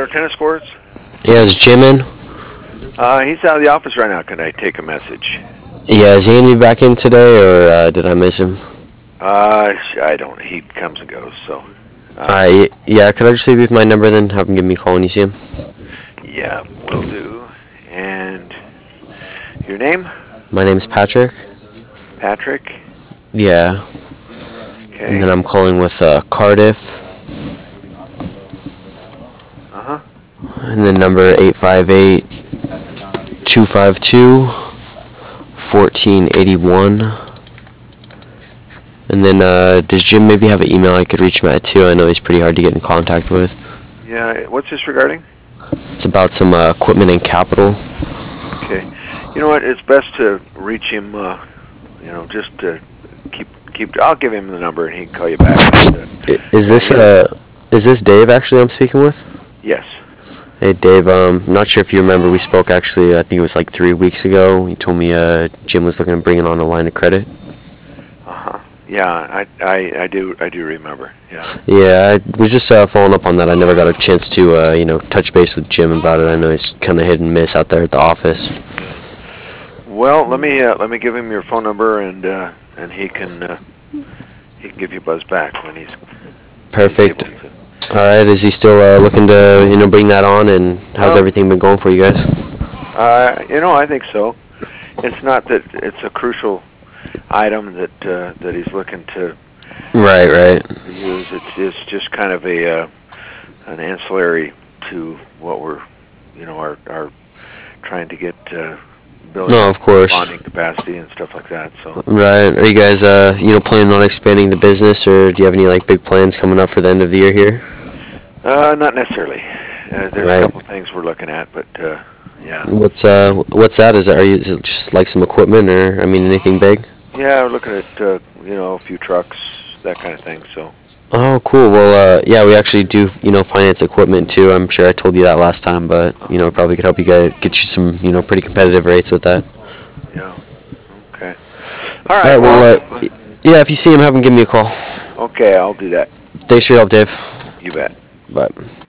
tennis courts? Yeah, is Jim in? He's out of the office right now. Can I take a message? Yeah, is he gonna be back in today, or did I miss him? I don't. He comes and goes, so. Alright, yeah, could I just leave you with my number then? Have him give me a call when you see him? Yeah, will do. And your name? My name's Patrick. Patrick? Yeah. Okay. And then I'm calling with Cardiff. Uh-huh. And then number 858-252-1481. And then does Jim maybe have an email I could reach him at too? I know he's pretty hard to get in contact with. Yeah, what's this regarding? It's about some equipment and capital. Okay. You know what? It's best to reach him, just to keep, I'll give him the number and he can call you back. Is this Dave actually I'm speaking with? Yes. Hey Dave, I'm not sure if you remember, we spoke actually, I think it was like 3 weeks ago. You told me Jim was looking to bring on a line of credit. Uh-huh. Yeah, I do remember. Yeah. Yeah, I was just following up on that. I never got a chance to, touch base with Jim about it. I know he's kind of hit and miss out there at the office. Well, let me give him your phone number and he can give you a buzz back when he's Perfect. able to. All right, is he still looking to, bring that on, and how's everything been going for you guys? I think so. It's not that it's a crucial item that he's looking to Right. use. It's just kind of an ancillary to what we're, our trying to get building No, of course. bonding capacity and stuff like that. So. Right. Are you guys, planning on expanding the business, or do you have any big plans coming up for the end of the year here? Not necessarily. There's Right. a couple things we're looking at, but yeah. What's that? Is it just like some equipment, or anything big? Yeah, we're looking at a few trucks, that kind of thing. So. Oh, cool. Well, yeah, we actually do, finance equipment too. I'm sure I told you that last time, but probably could help you get you some, pretty competitive rates with that. Yeah. Okay. All right. All right. Well, yeah, if you see him, have him give me a call. Okay, I'll do that. Thanks for your help, Dave. You bet. Bye.